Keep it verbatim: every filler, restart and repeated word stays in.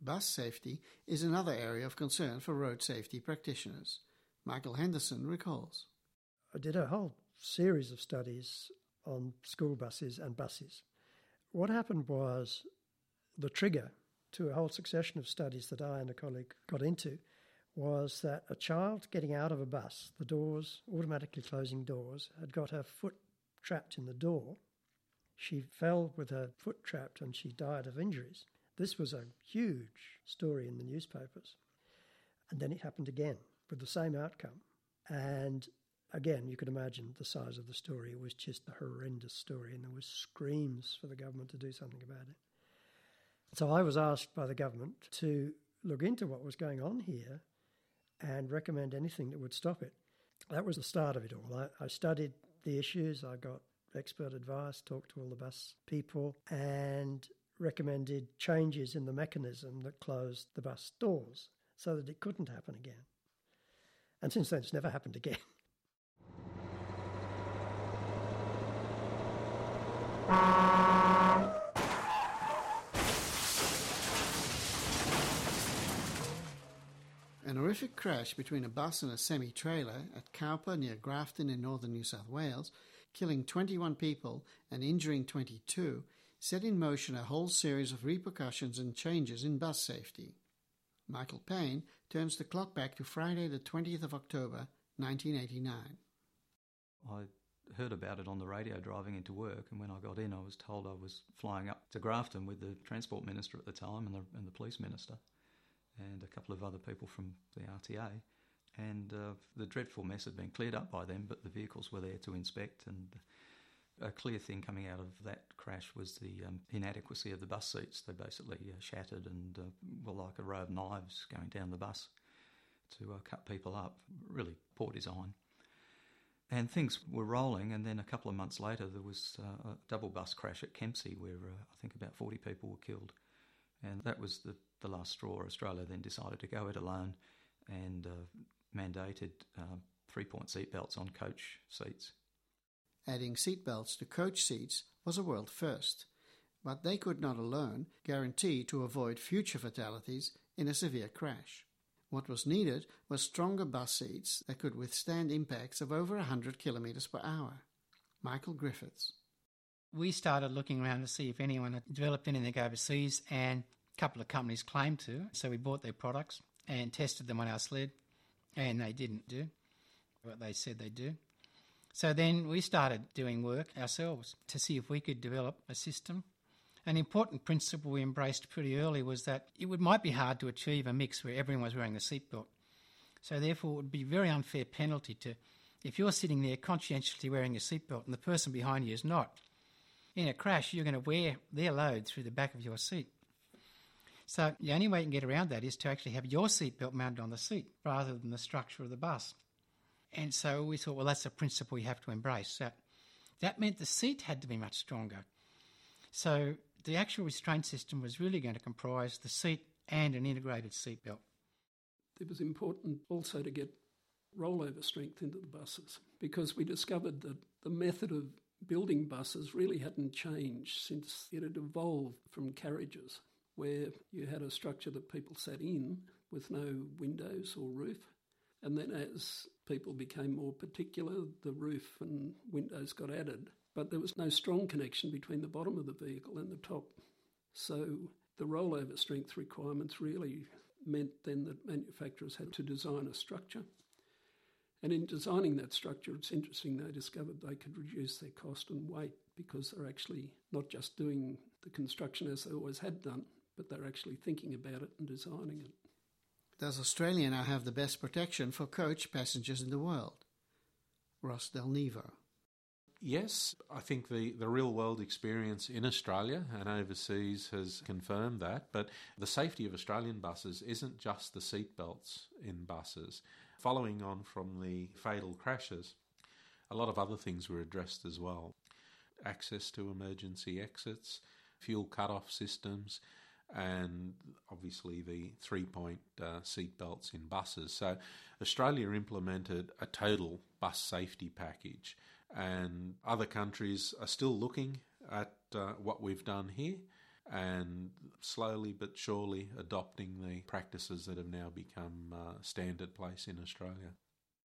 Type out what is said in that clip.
Bus safety is another area of concern for road safety practitioners. Michael Henderson recalls. I did a whole series of studies on school buses and buses. What happened was the trigger to a whole succession of studies that I and a colleague got into was that a child getting out of a bus, the doors, automatically closing doors, had got her foot trapped in the door. She fell with her foot trapped and she died of injuries. This was a huge story in the newspapers. And then it happened again with the same outcome. And again, you could imagine the size of the story. It was just a horrendous story and there was screams for the government to do something about it. So I was asked by the government to look into what was going on here and recommend anything that would stop it. That was the start of it all. I, I studied the issues, I got expert advice, talked to all the bus people and recommended changes in the mechanism that closed the bus doors so that it couldn't happen again. And since then it's never happened again. An horrific crash between a bus and a semi-trailer at Cowper near Grafton in northern New South Wales, killing twenty-one people and injuring twenty-two, set in motion a whole series of repercussions and changes in bus safety. Michael Payne turns the clock back to Friday the twentieth of October, nineteen eighty-nine. I heard about it on the radio driving into work, and when I got in I was told I was flying up to Grafton with the Transport Minister at the time and the, and the Police Minister and a couple of other people from the R T A. And uh, the dreadful mess had been cleared up by them, but the vehicles were there to inspect. And a clear thing coming out of that crash was the um, inadequacy of the bus seats. They basically uh, shattered and uh, were like a row of knives going down the bus to uh, cut people up. Really poor design. And things were rolling, and then a couple of months later there was uh, a double bus crash at Kempsey where uh, I think about forty people were killed. And that was the, the last straw. Australia then decided to go it alone and uh, mandated uh, three-point seatbelts on coach seats. Adding seatbelts to coach seats was a world first, but they could not alone guarantee to avoid future fatalities in a severe crash. What was needed was stronger bus seats that could withstand impacts of over one hundred kilometres per hour. Michael Griffiths. We started looking around to see if anyone had developed anything overseas, and a couple of companies claimed to. So we bought their products and tested them on our sled, and they didn't do what they said they'd do. So then we started doing work ourselves to see if we could develop a system. An important principle we embraced pretty early was that it would, might be hard to achieve a mix where everyone was wearing the seatbelt. So therefore it would be a very unfair penalty to, if you're sitting there conscientiously wearing your seatbelt and the person behind you is not, in a crash you're going to wear their load through the back of your seat. So the only way you can get around that is to actually have your seatbelt mounted on the seat rather than the structure of the bus. And so we thought, well, that's a principle you have to embrace. That, that meant the seat had to be much stronger. So the actual restraint system was really going to comprise the seat and an integrated seatbelt. It was important also to get rollover strength into the buses because we discovered that the method of building buses really hadn't changed since it had evolved from carriages, where you had a structure that people sat in with no windows or roof. And then as people became more particular, the roof and windows got added. But there was no strong connection between the bottom of the vehicle and the top. So the rollover strength requirements really meant then that manufacturers had to design a structure. And in designing that structure, it's interesting, they discovered they could reduce their cost and weight because they're actually not just doing the construction as they always had done, but they're actually thinking about it and designing it. Does Australia now have the best protection for coach passengers in the world? Ross Del Nevo. Yes, I think the, the real-world experience in Australia and overseas has confirmed that, but the safety of Australian buses isn't just the seatbelts in buses. Following on from the fatal crashes, a lot of other things were addressed as well. Access to emergency exits, fuel cut-off systems, and obviously the three-point uh, seatbelts in buses. So Australia implemented a total bus safety package, and other countries are still looking at uh, what we've done here. and slowly but surely adopting the practices that have now become uh, standard place in Australia.